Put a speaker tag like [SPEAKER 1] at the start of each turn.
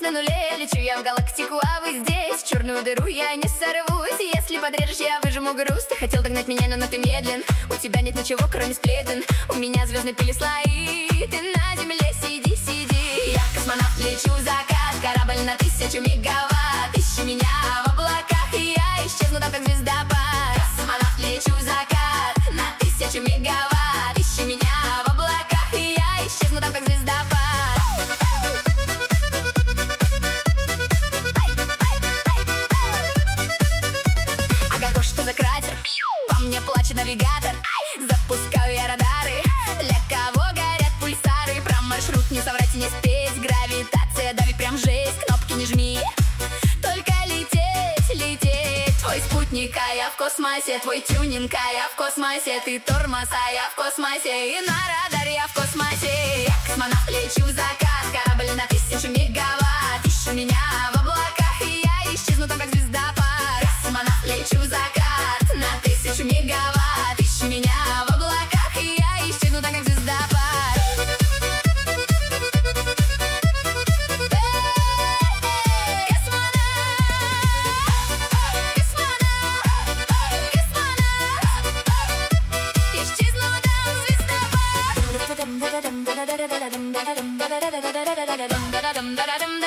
[SPEAKER 1] на нуле, лечу я в галактику, а вы здесь. В черную дыру я не сорвусь. Если подрежешь, я выжму груз. Ты хотел догнать меня, но ты медлен. У тебя нет ничего, кроме сплетен. У меня звездные пыли слои. Ты на земле сиди, сиди. Я космонавт, лечу в закат. Корабль на 1000 мегаватт. Ищи меня в облаках, и я исчезну там, как звездопад. Космонавт, лечу в закат на 1000 мегаватт. Ищи меня в облаках, и я исчезну там, как звездопад. Что за кратер? По мне плачет навигатор. Запускаю я радары. Для кого горят пульсары? Про маршрут не соврать и не спеть. Гравитация давит прям жесть. Кнопки не жми, только лететь, лететь. Твой спутник, а я в космосе. Твой тюнинг, а я в космосе. Ты тормоз, а я в космосе. И на радаре я в космосе. Я космонавт, лечу в закат. Корабль на 1000 мегаватт. Ищу меня в облаках, и я исчезну там, как звездопад. Космонавт, лечу в закат на 1000 мегаватт. Ищи меня в облаках, и я исчезну там, как звездопад. Исчезну там, звездопад.